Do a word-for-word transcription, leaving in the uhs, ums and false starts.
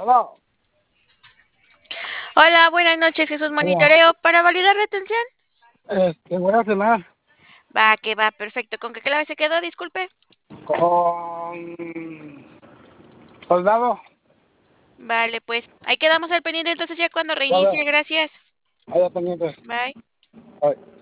Aló, Hola, buenas noches, Jesús hola. Monitoreo. ¿Para validar retención? Este, voy a cenar Va, que va, perfecto. ¿Con qué clave se quedó? Disculpe. con soldado. Vale, pues ahí quedamos al pendiente entonces ya cuando Vale, reinicie. Gracias. allá pendiente. Bye. Bye.